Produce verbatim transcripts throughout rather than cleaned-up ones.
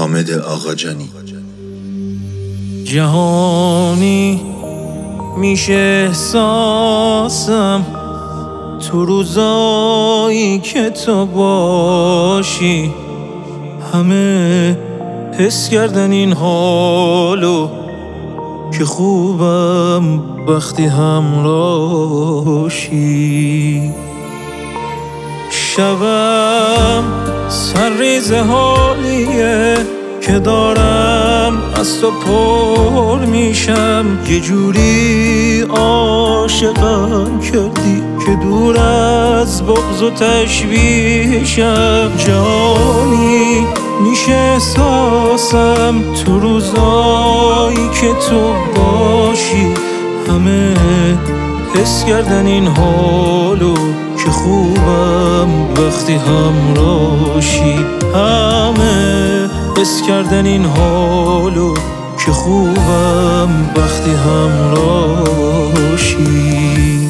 حامد آقاجانی. جهانی میشه احساسم تو روزایی که تو باشی، همه حس کردن این حالو که خوبم وقتی همراهی. شبم سرریز حالیه که دارم از تو پر میشم، یه جوری عاشقم کردی که دور از بغض و تشویشم. جانی میشه احساسم تو روزایی که تو باشی، همه حس کردن این حالو که خوبم وقتی همراهی. همه حس کردن این حالو که خوبم وقتی همراهی.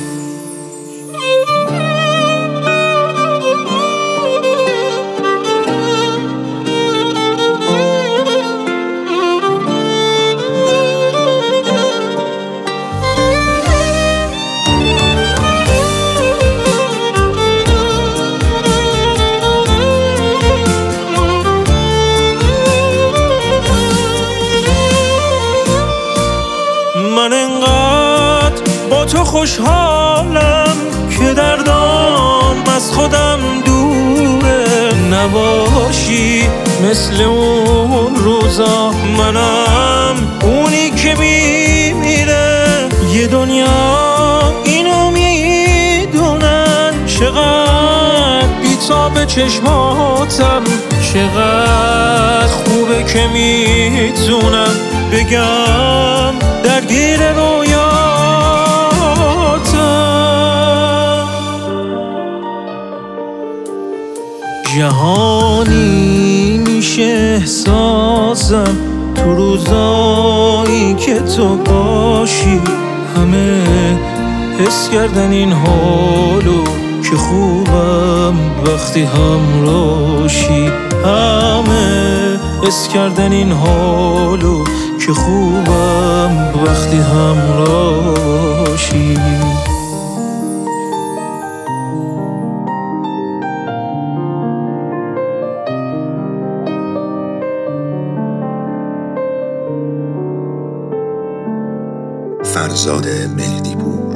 من انقدر با تو خوشحالم که دردام از خودم دوره. نباشی مثل اون روزا، منم اونی که میمیره. یه دنیا اینو میدونن چقدر بی‌تاب چشماتم، چقدر خوبه که میتونم بگم درگیر رویاتم. جهانی میشه احساسم تو روزایی که تو باشی، همه حس کردن این حالو که خوبم وقتی همراهی. همه حس کردن این حالو که خوبم وقتی همراهی. فرزاد مهدی‌پور.